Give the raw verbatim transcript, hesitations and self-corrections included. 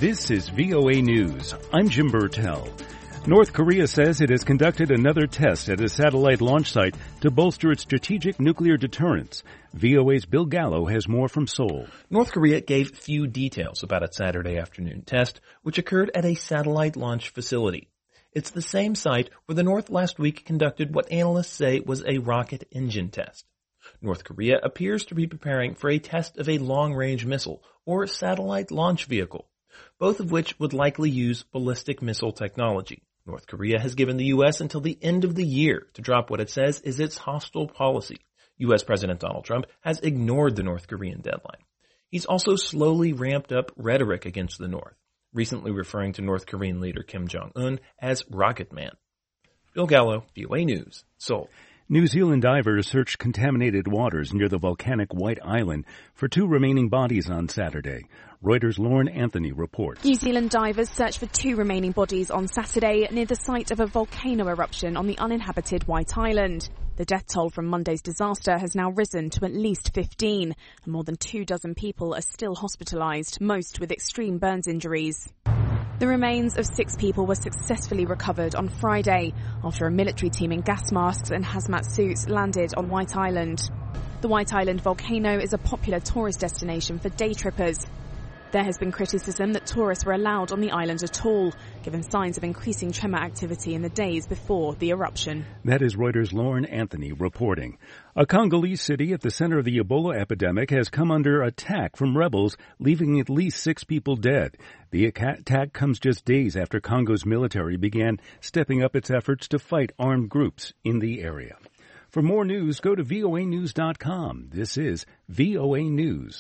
This is V O A News. I'm Jim Burtell. North Korea says it has conducted another test at a satellite launch site to bolster its strategic nuclear deterrence. V O A's Bill Gallo has more from Seoul. North Korea gave few details about its Saturday afternoon test, which occurred at a satellite launch facility. It's the same site where the North last week conducted what analysts say was a rocket engine test. North Korea appears to be preparing for a test of a long-range missile or satellite launch vehicle, both of which would likely use ballistic missile technology. North Korea has given the U S until the end of the year to drop what it says is its hostile policy. U S President Donald Trump has ignored the North Korean deadline. He's also slowly ramped up rhetoric against the North, recently referring to North Korean leader Kim Jong-un as Rocket Man. Bill Gallo, V O A News, Seoul. New Zealand divers searched contaminated waters near the volcanic White Island for two remaining bodies on Saturday. Reuters' Lauren Anthony reports. New Zealand divers searched for two remaining bodies on Saturday near the site of a volcano eruption on the uninhabited White Island. The death toll from Monday's disaster has now risen to at least fifteen, and more than two dozen people are still hospitalised, most with extreme burns injuries. The remains of six people were successfully recovered on Friday after a military team in gas masks and hazmat suits landed on White Island. The White Island volcano is a popular tourist destination for day trippers. There has been criticism that tourists were allowed on the island at all, given signs of increasing tremor activity in the days before the eruption. That is Reuters' Lauren Anthony reporting. A Congolese city at the center of the Ebola epidemic has come under attack from rebels, leaving at least six people dead. The attack comes just days after Congo's military began stepping up its efforts to fight armed groups in the area. For more news, go to V O A news dot com. This is V O A News.